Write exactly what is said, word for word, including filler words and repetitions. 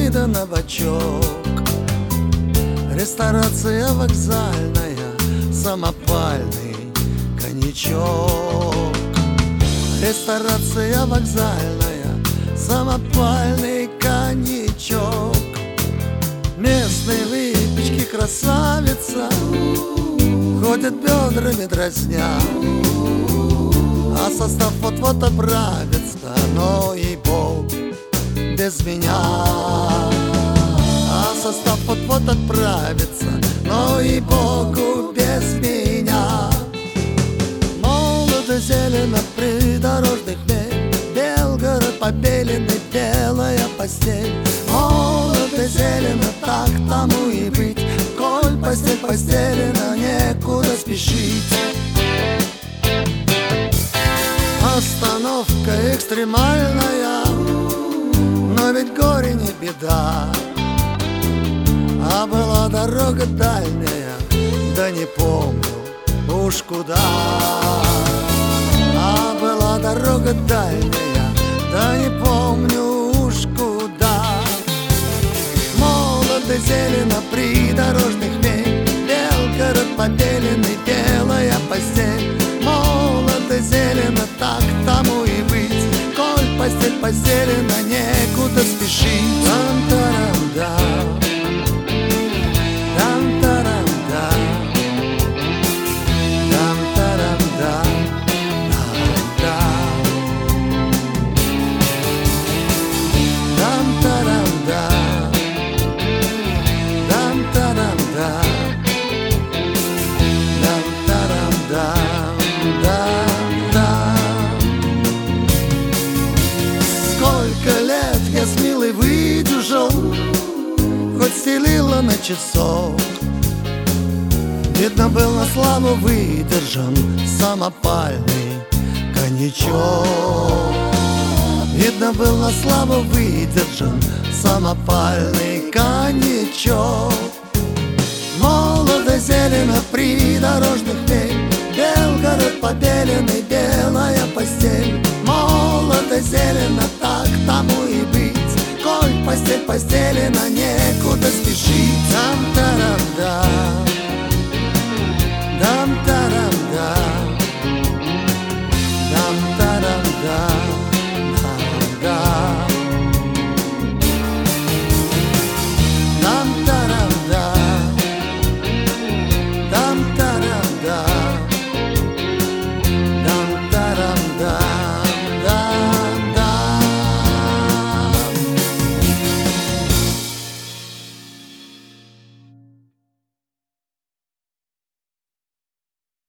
вида на бочок. Ресторация вокзальная, самопальный коньячок. Ресторация вокзальная, самопальный коньячок. Местные выпечки красавица, ходят бедрами дразня, а состав вот-вот оправится, но ей-бог без меня. А состав вот-вот отправится, но ей-богу без меня. Молодо зелено придорожных мель, Белгород побеленный, белая постель. Молодо зелено, так тому и быть, коль постель постелена, некуда спешить. Остановка экстремальная, но ведь горе не беда. А была дорога дальняя, да не помню уж куда. А была дорога дальняя, да не помню уж куда. Молодо зелено придорожных мель, Белгород побеленный, белая постель. Молодо зелено, так тому и быть, коль постель постелена, некуда спешить. Там-тарам-да, там-тарам-да, там-тарам-да, да, там-тарам-да, там-тарам-да, там-тарам-да, да, да. Сколько лет я с милой выдержал, хоть стелила на часов. Видно, был на славу выдержан самопальный коньячок. Видно, был на славу выдержан самопальный коньячок. Молодо зелено придорожных мель, Белгород побеленный, белая постель.